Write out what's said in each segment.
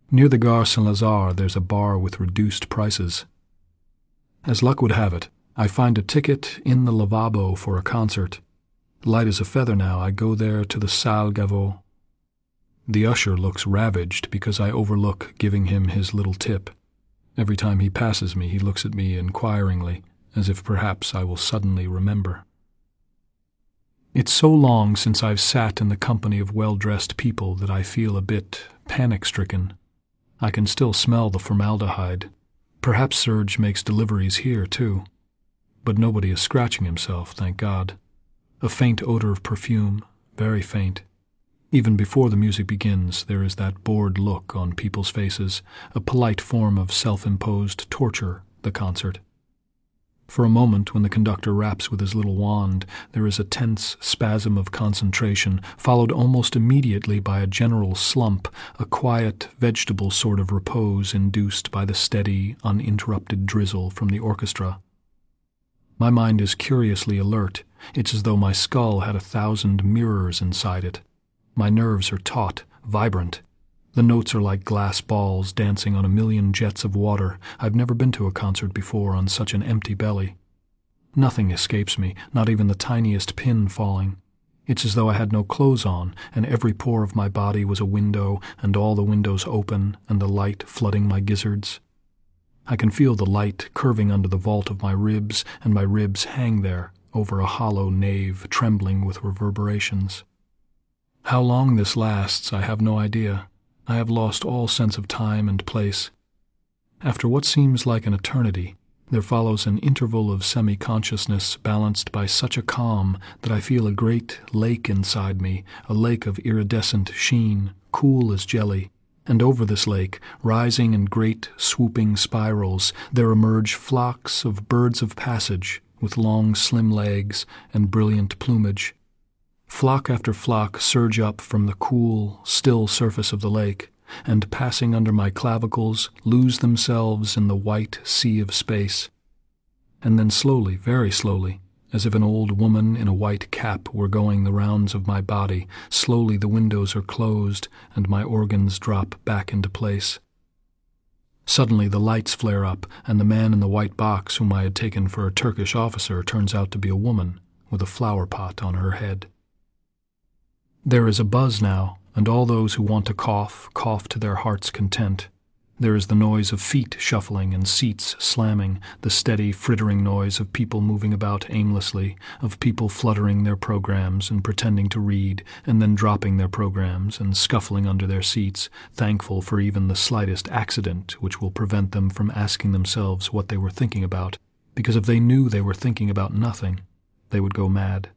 Near the Gare Saint-Lazare there's a bar with reduced prices. As luck would have it, I find a ticket in the lavabo for a concert. Light as a feather now, I go there to the Salle Gaveau. The usher looks ravaged because I overlook giving him his little tip. Every time he passes me, he looks at me inquiringly, as if perhaps I will suddenly remember. It's so long since I've sat in the company of well-dressed people that I feel a bit panic-stricken. I can still smell the formaldehyde. Perhaps Serge makes deliveries here, too. But nobody is scratching himself, thank God. A faint odor of perfume, very faint. Even before the music begins, there is that bored look on people's faces, a polite form of self-imposed torture, the concert. For a moment, when the conductor raps with his little wand, there is a tense spasm of concentration, followed almost immediately by a general slump, a quiet, vegetable sort of repose induced by the steady, uninterrupted drizzle from the orchestra. My mind is curiously alert. It's as though my skull had 1,000 mirrors inside it. My nerves are taut, vibrant. The notes are like glass balls dancing on a million jets of water. I've never been to a concert before on such an empty belly. Nothing escapes me, not even the tiniest pin falling. It's as though I had no clothes on, and every pore of my body was a window, and all the windows open, and the light flooding my gizzards. I can feel the light curving under the vault of my ribs, and my ribs hang there, over a hollow nave trembling with reverberations. How long this lasts, I have no idea. I have lost all sense of time and place. After what seems like an eternity, there follows an interval of semi-consciousness balanced by such a calm that I feel a great lake inside me, a lake of iridescent sheen, cool as jelly. And over this lake, rising in great swooping spirals, there emerge flocks of birds of passage with long slim legs and brilliant plumage. Flock after flock surge up from the cool, still surface of the lake, and passing under my clavicles, lose themselves in the white sea of space. And then slowly, very slowly, as if an old woman in a white cap were going the rounds of my body, slowly the windows are closed and my organs drop back into place. Suddenly the lights flare up, and the man in the white box whom I had taken for a Turkish officer turns out to be a woman with a flower pot on her head. There is a buzz now, and all those who want to cough, cough to their heart's content. There is the noise of feet shuffling and seats slamming, the steady, frittering noise of people moving about aimlessly, of people fluttering their programs and pretending to read, and then dropping their programs and scuffling under their seats, thankful for even the slightest accident which will prevent them from asking themselves what they were thinking about, because if they knew they were thinking about nothing, they would go mad.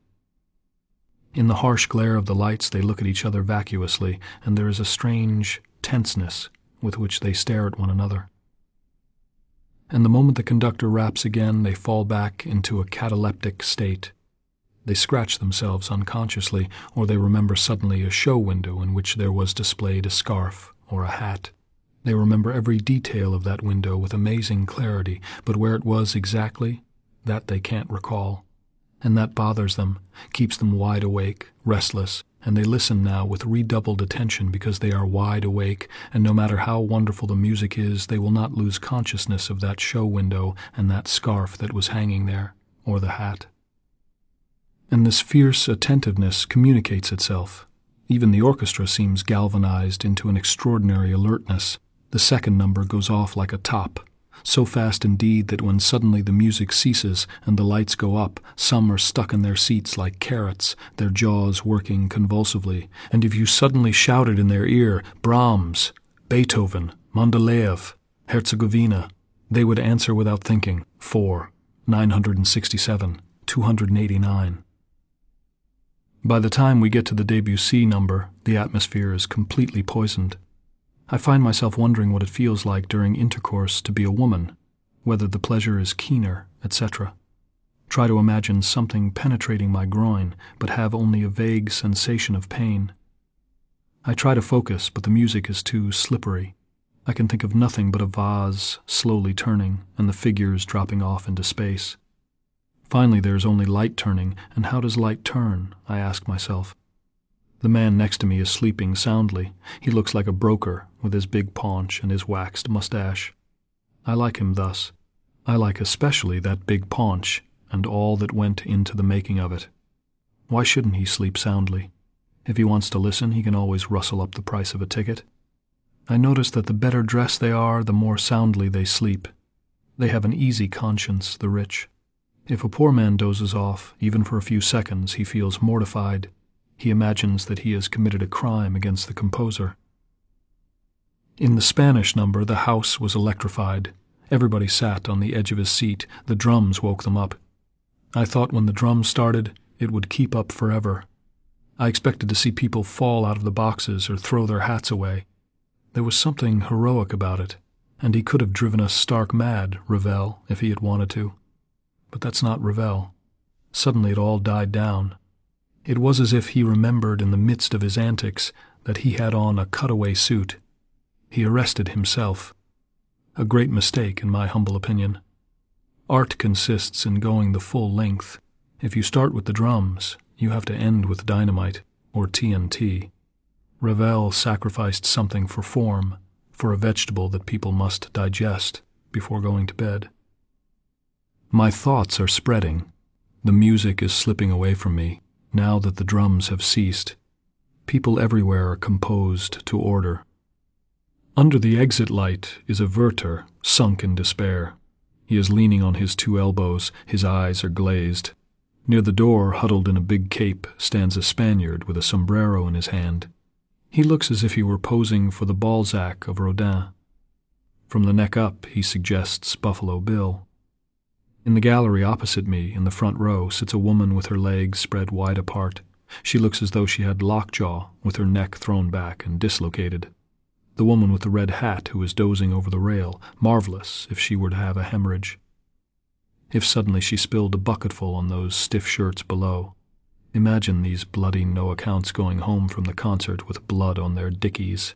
In the harsh glare of the lights they look at each other vacuously, and there is a strange tenseness with which they stare at one another. And the moment the conductor raps again, they fall back into a cataleptic state. They scratch themselves unconsciously, or they remember suddenly a show window in which there was displayed a scarf or a hat. They remember every detail of that window with amazing clarity, but where it was exactly, that they can't recall. And that bothers them, keeps them wide awake, restless, and they listen now with redoubled attention because they are wide awake, and no matter how wonderful the music is, they will not lose consciousness of that show window and that scarf that was hanging there, or the hat. And this fierce attentiveness communicates itself. Even the orchestra seems galvanized into an extraordinary alertness. The second number goes off like a top. So fast indeed that when suddenly the music ceases and the lights go up, some are stuck in their seats like carrots, their jaws working convulsively, and if you suddenly shouted in their ear, Brahms, Beethoven, Mendeleev, Herzegovina, they would answer without thinking, 4, 967, 289. By the time we get to the Debussy number, the atmosphere is completely poisoned. I find myself wondering what it feels like during intercourse to be a woman, whether the pleasure is keener, etc. Try to imagine something penetrating my groin, but have only a vague sensation of pain. I try to focus, but the music is too slippery. I can think of nothing but a vase slowly turning and the figures dropping off into space. Finally there is only light turning, and how does light turn, I ask myself. The man next to me is sleeping soundly. He looks like a broker, with his big paunch and his waxed mustache. I like him thus. I like especially that big paunch and all that went into the making of it. Why shouldn't he sleep soundly? If he wants to listen, he can always rustle up the price of a ticket. I notice that the better dressed they are, the more soundly they sleep. They have an easy conscience, the rich. If a poor man dozes off, even for a few seconds, he feels mortified. He imagines that he has committed a crime against the composer. In the Spanish number, the house was electrified. Everybody sat on the edge of his seat. The drums woke them up. I thought when the drums started, it would keep up forever. I expected to see people fall out of the boxes or throw their hats away. There was something heroic about it, and he could have driven us stark mad, Ravel, if he had wanted to. But that's not Ravel. Suddenly it all died down. It was as if he remembered in the midst of his antics that he had on a cutaway suit. He arrested himself. A great mistake, in my humble opinion. Art consists in going the full length. If you start with the drums, you have to end with dynamite, or TNT. Ravel sacrificed something for form, for a vegetable that people must digest before going to bed. My thoughts are spreading. The music is slipping away from me, now that the drums have ceased. People everywhere are composed to order. Under the exit light is a Werther, sunk in despair. He is leaning on his 2 elbows, his eyes are glazed. Near the door, huddled in a big cape, stands a Spaniard with a sombrero in his hand. He looks as if he were posing for the Balzac of Rodin. From the neck up, he suggests Buffalo Bill. In the gallery opposite me, in the front row, sits a woman with her legs spread wide apart. She looks as though she had lockjaw, with her neck thrown back and dislocated. The woman with the red hat who is dozing over the rail, marvelous if she were to have a hemorrhage. If suddenly she spilled a bucketful on those stiff shirts below. Imagine these bloody no-accounts going home from the concert with blood on their dickies.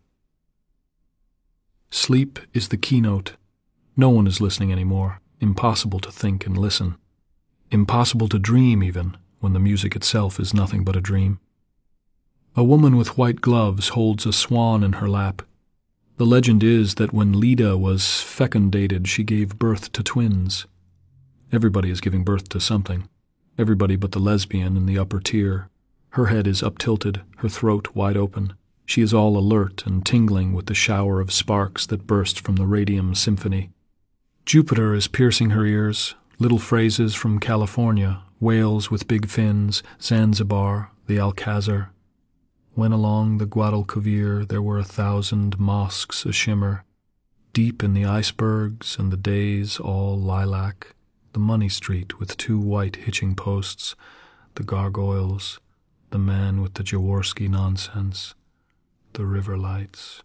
Sleep is the keynote. No one is listening anymore. Impossible to think and listen. Impossible to dream, even, when the music itself is nothing but a dream. A woman with white gloves holds a swan in her lap. The legend is that when Leda was fecundated, she gave birth to twins. Everybody is giving birth to something. Everybody but the lesbian in the upper tier. Her head is up-tilted, her throat wide open. She is all alert and tingling with the shower of sparks that burst from the radium symphony. Jupiter is piercing her ears, little phrases from California, whales with big fins, Zanzibar, the Alcazar. When along the Guadalquivir there were 1,000 mosques a-shimmer, deep in the icebergs and the days all lilac, the money street with 2 white hitching posts, the gargoyles, the man with the Jaworski nonsense, the river lights,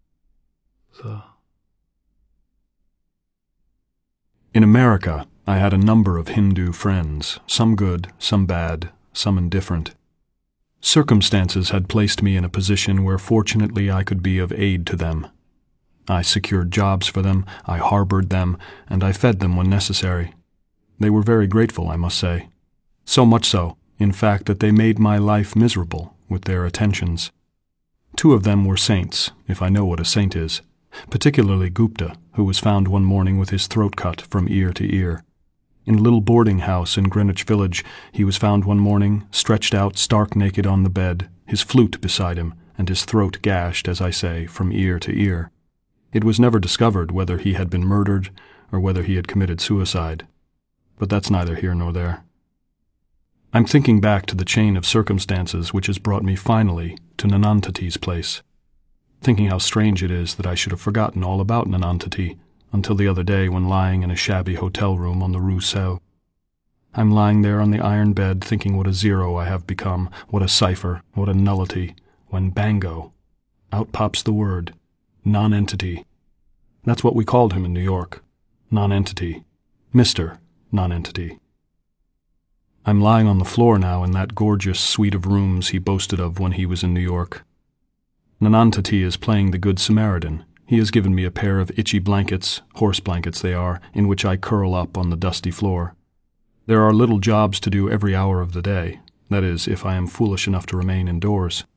In America, I had a number of Hindu friends, some good, some bad, some indifferent. Circumstances had placed me in a position where fortunately I could be of aid to them. I secured jobs for them, I harbored them, and I fed them when necessary. They were very grateful, I must say. So much so, in fact, that they made my life miserable with their attentions. 2 of them were saints, if I know what a saint is, particularly Gupta, who was found one morning with his throat cut from ear to ear. In a little boarding house in Greenwich Village, he was found one morning, stretched out stark naked on the bed, his flute beside him, and his throat gashed, as I say, from ear to ear. It was never discovered whether he had been murdered or whether he had committed suicide. But that's neither here nor there. I'm thinking back to the chain of circumstances which has brought me finally to Nanantati's place, thinking how strange it is that I should have forgotten all about Nanantati until the other day when lying in a shabby hotel room on the Rue Selle. I'm lying there on the iron bed thinking what a zero I have become, what a cipher, what a nullity, when bango, out pops the word, nonentity. That's what we called him in New York, nonentity, Mr. Nonentity. I'm lying on the floor now in that gorgeous suite of rooms he boasted of when he was in New York. Nanantati is playing the Good Samaritan. He has given me a pair of itchy blankets, horse blankets they are, in which I curl up on the dusty floor. There are little jobs to do every hour of the day, that is, if I am foolish enough to remain indoors.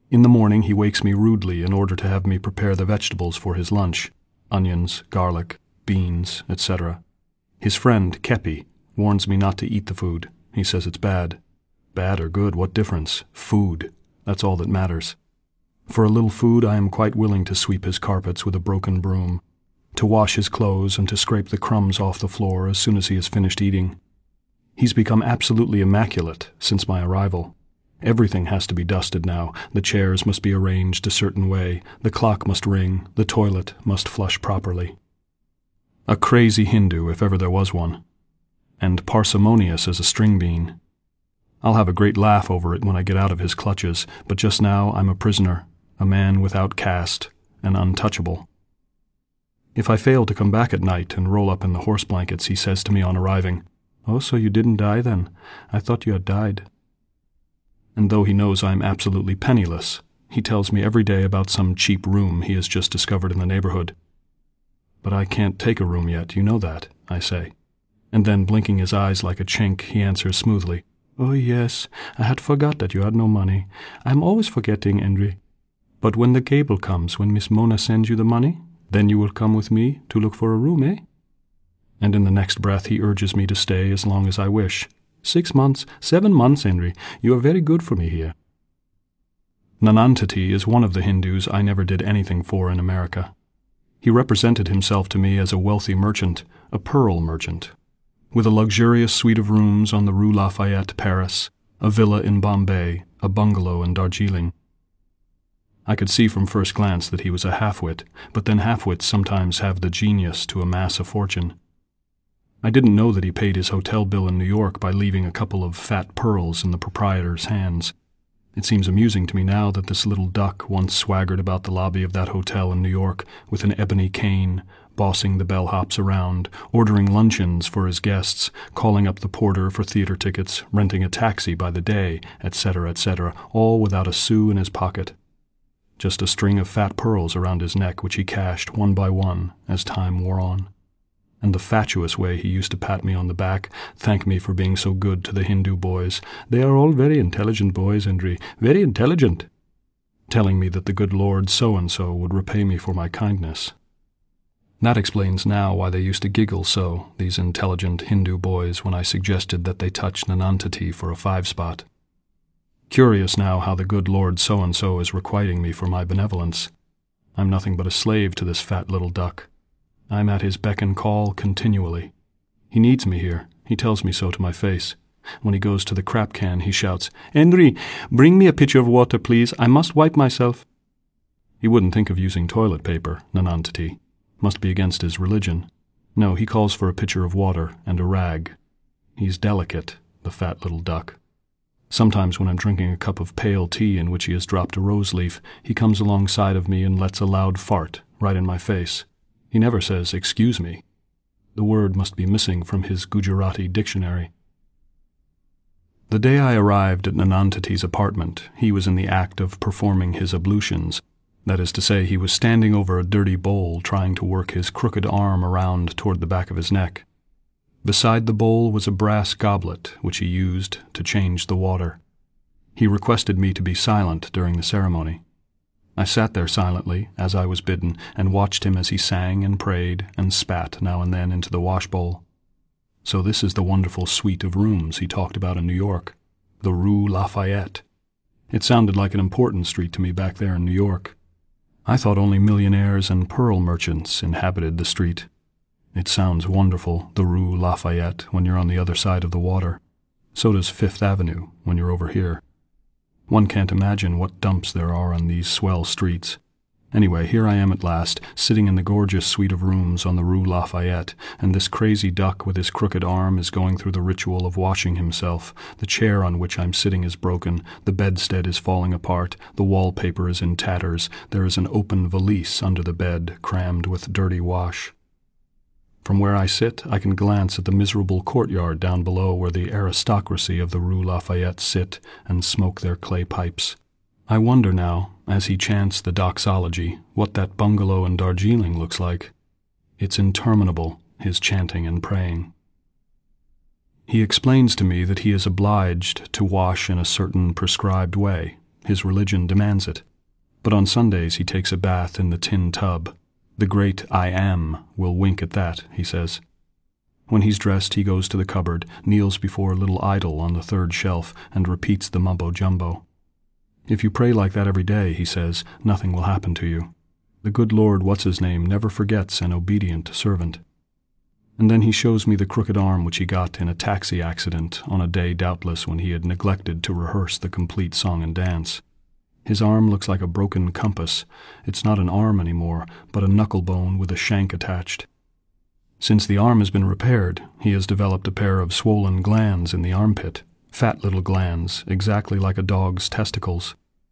In the morning he wakes me rudely in order to have me prepare the vegetables for his lunch, onions, garlic, beans, etc. His friend, Kepi, warns me not to eat the food. He says it's bad. Bad or good, what difference? Food. That's all that matters. For a little food, I am quite willing to sweep his carpets with a broken broom, to wash his clothes and to scrape the crumbs off the floor as soon as he has finished eating. He's become absolutely immaculate since my arrival. Everything has to be dusted now. The chairs must be arranged a certain way. The clock must ring. The toilet must flush properly. A crazy Hindu, if ever there was one. And parsimonious as a string bean. I'll have a great laugh over it when I get out of his clutches, but just now I'm a prisoner, a man without caste, and untouchable. If I fail to come back at night and roll up in the horse blankets, he says to me on arriving, "Oh, so you didn't die then? I thought you had died." And though he knows I'm absolutely penniless, he tells me every day about some cheap room he has just discovered in the neighborhood. "But I can't take a room yet, you know that," I say. And then, blinking his eyes like a chink, he answers smoothly, "Oh yes, I had forgot that you had no money. I'm always forgetting, Henry. But when the cable comes, when Miss Mona sends you the money, then you will come with me to look for a room, eh?" And in the next breath he urges me to stay as long as I wish. 6 months, 7 months, Henry. You are very good for me here. Nanantati is one of the Hindus I never did anything for in America. He represented himself to me as a wealthy merchant, a pearl merchant, with a luxurious suite of rooms on the Rue Lafayette, Paris, a villa in Bombay, a bungalow in Darjeeling. I could see from first glance that he was a half-wit, but then half-wits sometimes have the genius to amass a fortune. I didn't know that he paid his hotel bill in New York by leaving a couple of fat pearls in the proprietor's hands. It seems amusing to me now that this little duck once swaggered about the lobby of that hotel in New York with an ebony cane, bossing the bellhops around, ordering luncheons for his guests, calling up the porter for theater tickets, renting a taxi by the day, etc., all without a sou in his pocket. Just a string of fat pearls around his neck which he cashed one by one as time wore on. And the fatuous way he used to pat me on the back, thank me for being so good to the Hindu boys. "They are all very intelligent boys, Henry, very intelligent," telling me that the good Lord so-and-so would repay me for my kindness. That explains now why they used to giggle so, these intelligent Hindu boys, when I suggested that they touch Nanantati for a 5-spot. Curious now how the good Lord so-and-so is requiting me for my benevolence. I'm nothing but a slave to this fat little duck. I'm at his beck and call continually. He needs me here. He tells me so to my face. When he goes to the crap can, he shouts, "Henry, bring me a pitcher of water, please. I must wipe myself." He wouldn't think of using toilet paper, Nanantati. Must be against his religion. No, he calls for a pitcher of water and a rag. He's delicate, the fat little duck. Sometimes when I'm drinking a cup of pale tea in which he has dropped a rose leaf, he comes alongside of me and lets a loud fart right in my face. He never says, "Excuse me." The word must be missing from his Gujarati dictionary. The day I arrived at Nanantati's apartment, he was in the act of performing his ablutions. That is to say, he was standing over a dirty bowl trying to work his crooked arm around toward the back of his neck. Beside the bowl was a brass goblet, which he used to change the water. He requested me to be silent during the ceremony. I sat there silently, as I was bidden, and watched him as he sang and prayed and spat now and then into the washbowl. So this is the wonderful suite of rooms he talked about in New York, the Rue Lafayette. It sounded like an important street to me back there in New York. I thought only millionaires and pearl merchants inhabited the street. It sounds wonderful, the Rue Lafayette, when you're on the other side of the water. So does Fifth Avenue when you're over here. One can't imagine what dumps there are on these swell streets. Anyway, here I am at last, sitting in the gorgeous suite of rooms on the Rue Lafayette, and this crazy duck with his crooked arm is going through the ritual of washing himself. The chair on which I'm sitting is broken, the bedstead is falling apart, the wallpaper is in tatters, there is an open valise under the bed, crammed with dirty wash. From where I sit, I can glance at the miserable courtyard down below where the aristocracy of the Rue Lafayette sit and smoke their clay pipes. I wonder now, as he chants the doxology, what that bungalow in Darjeeling looks like. It's interminable, his chanting and praying. He explains to me that he is obliged to wash in a certain prescribed way. His religion demands it. But on Sundays he takes a bath in the tin tub. The great I Am will wink at that, he says. When he's dressed, he goes to the cupboard, kneels before a little idol on the third shelf, and repeats the mumbo-jumbo. If you pray like that every day, he says, nothing will happen to you. The good Lord What's-His-Name never forgets an obedient servant. And then he shows me the crooked arm which he got in a taxi accident on a day doubtless when he had neglected to rehearse the complete song and dance. His arm looks like a broken compass. It's not an arm anymore, but a knuckle bone with a shank attached. Since the arm has been repaired, he has developed a pair of swollen glands in the armpit, fat little glands, exactly like a dog's testicles.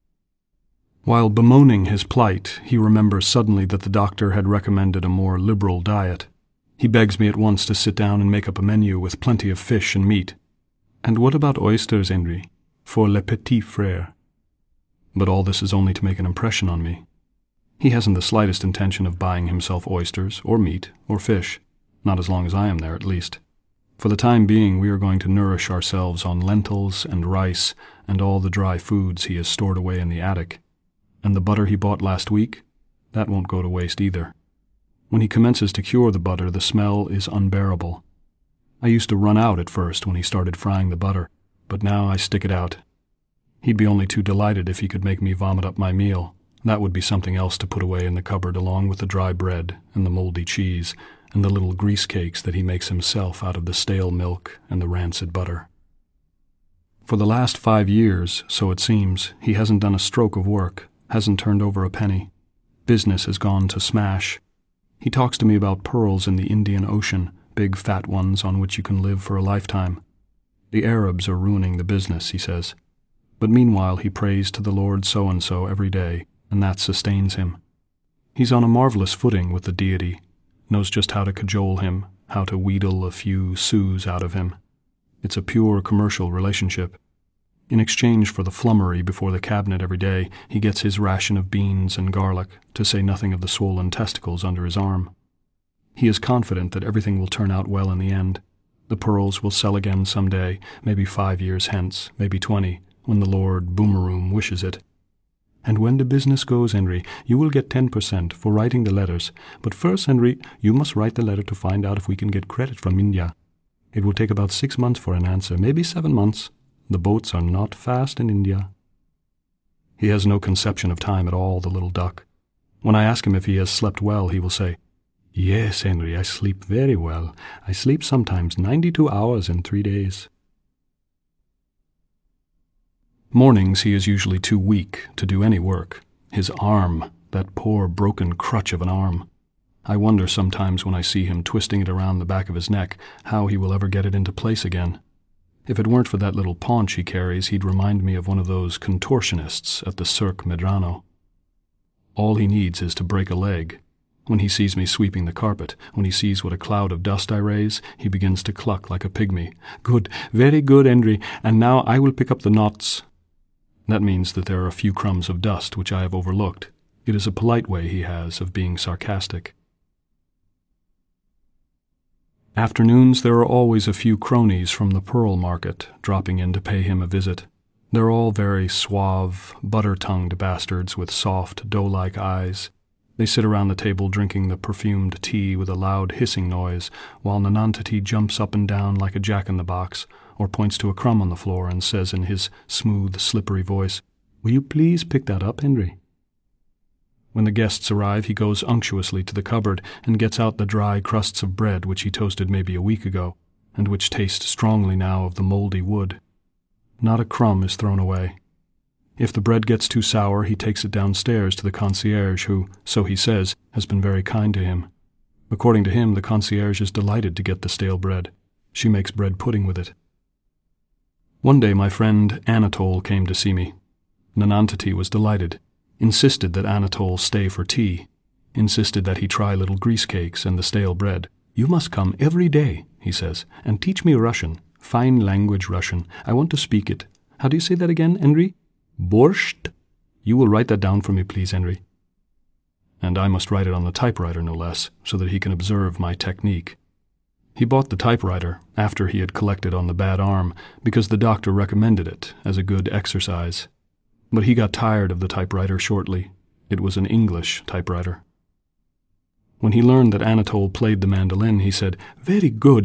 While bemoaning his plight, he remembers suddenly that the doctor had recommended a more liberal diet. He begs me at once to sit down and make up a menu with plenty of fish and meat. And what about oysters, Henri? For le petit frère. But all this is only to make an impression on me. He hasn't the slightest intention of buying himself oysters, or meat, or fish. Not as long as I am there, at least. For the time being, we are going to nourish ourselves on lentils and rice and all the dry foods he has stored away in the attic. And the butter he bought last week? That won't go to waste either. When he commences to cure the butter, the smell is unbearable. I used to run out at first when he started frying the butter, but now I stick it out. He'd be only too delighted if he could make me vomit up my meal. That would be something else to put away in the cupboard along with the dry bread and the moldy cheese and the little grease cakes that he makes himself out of the stale milk and the rancid butter. For the last 5 years, so it seems, he hasn't done a stroke of work, hasn't turned over a penny. Business has gone to smash. He talks to me about pearls in the Indian Ocean, big fat ones on which you can live for a lifetime. The Arabs are ruining the business, he says. But meanwhile he prays to the Lord so-and-so every day, and that sustains him. He's on a marvelous footing with the deity, knows just how to cajole him, how to wheedle a few sous out of him. It's a pure commercial relationship. In exchange for the flummery before the cabinet every day, he gets his ration of beans and garlic, to say nothing of the swollen testicles under his arm. He is confident that everything will turn out well in the end. The pearls will sell again some day, maybe 5 years hence, maybe 20, when the Lord Boomeroom wishes it. And when the business goes, Henri, you will get 10% for writing the letters. But first, Henri, you must write the letter to find out if we can get credit from India. It will take about 6 months for an answer, maybe 7 months. The boats are not fast in India. He has no conception of time at all, the little duck. When I ask him if he has slept well, he will say, Yes, Henri, I sleep very well. I sleep sometimes 92 hours in 3 days. Mornings he is usually too weak to do any work. His arm, that poor broken crutch of an arm. I wonder sometimes when I see him twisting it around the back of his neck how he will ever get it into place again. If it weren't for that little paunch he carries, he'd remind me of one of those contortionists at the Cirque Medrano. All he needs is to break a leg. When he sees me sweeping the carpet, when he sees what a cloud of dust I raise, he begins to cluck like a pygmy. Good, very good, Henri, and now I will pick up the knots. That means that there are a few crumbs of dust which I have overlooked. It is a polite way he has of being sarcastic. Afternoons there are always a few cronies from the pearl market dropping in to pay him a visit. They're all very suave, butter-tongued bastards with soft, doe-like eyes. They sit around the table drinking the perfumed tea with a loud hissing noise, while Nonantity jumps up and down like a jack-in-the-box, or points to a crumb on the floor and says in his smooth, slippery voice, Will you please pick that up, Henri? When the guests arrive, he goes unctuously to the cupboard and gets out the dry crusts of bread which he toasted maybe a week ago, and which taste strongly now of the mouldy wood. Not a crumb is thrown away. If the bread gets too sour, he takes it downstairs to the concierge who, so he says, has been very kind to him. According to him, the concierge is delighted to get the stale bread. She makes bread pudding with it. One day my friend Anatole came to see me. Nonantity was delighted, insisted that Anatole stay for tea, insisted that he try little grease cakes and the stale bread. You must come every day, he says, and teach me Russian, fine language Russian. I want to speak it. How do you say that again, Henri? Borscht? You will write that down for me, please, Henri. And I must write it on the typewriter, no less, so that he can observe my technique. He bought the typewriter, after he had collected on the bad arm, because the doctor recommended it as a good exercise. But he got tired of the typewriter shortly. It was an English typewriter. When he learned that Anatole played the mandolin, he said, "Very good.